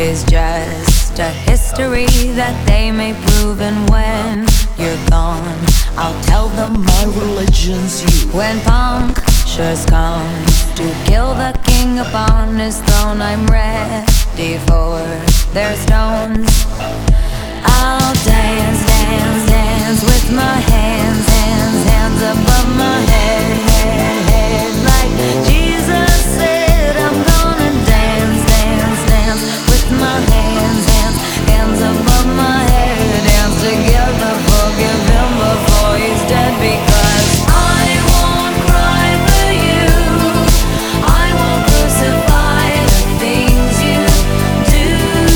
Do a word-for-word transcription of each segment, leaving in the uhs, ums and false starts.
is just a history that they may prove. And when you're gone, I'll tell them my religion's you. When punctures come to kill the king upon his throne, I'm ready for their stones. I'll dance, dance, dance with my hands, hands, hands above my head, head, head. Like Jesus said, I'm gonna dance, dance, dance with my hands, hands, hands above my head. Dance together, forgive him before he's dead. Because I won't cry for you, I won't crucify the things you do.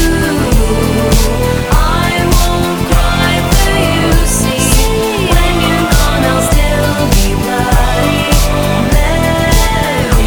I won't cry for you, see, when you're gone I'll still be bloody Mary.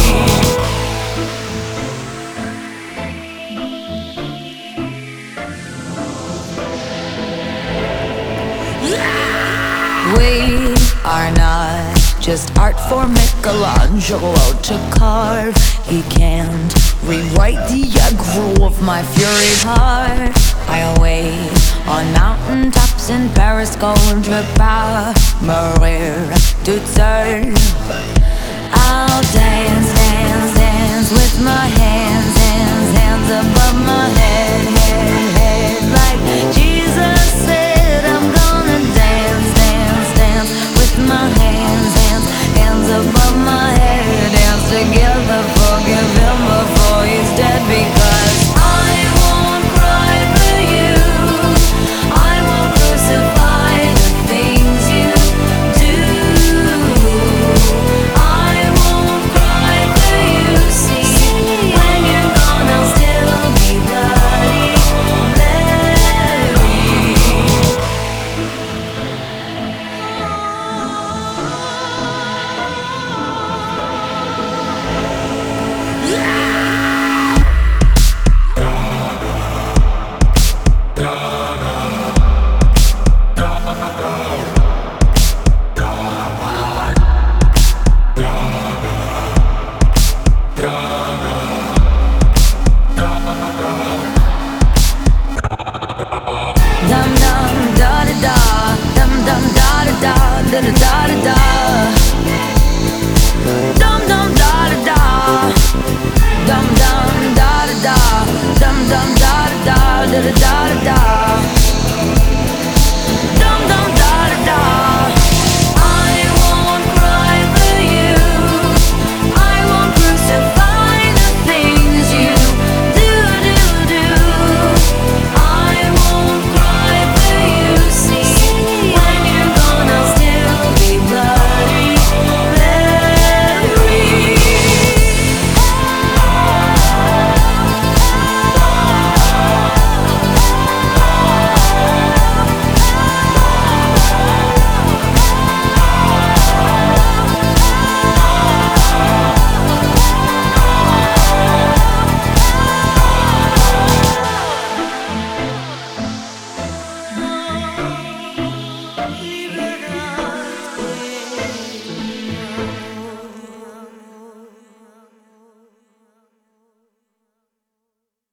We are not just art for Michelangelo to carve. He can't rewrite the aggro of my fury heart. I'll wait on mountain tops in Paris, going to Paris, Maria to turn. I'll dance, dance, dance with my hands, hands, hands above my head, head, head. Like Jesus said, I'm gonna dance, dance, dance with my hands, hands, hands above my head. Dance together, forgive him before he's dead. Because I won't cry for you, I won't crucify the things you do. I won't cry for you, see, when you're gone I'll still be bloody Mary. Dum dum da da da, dum dum da da da da da da da.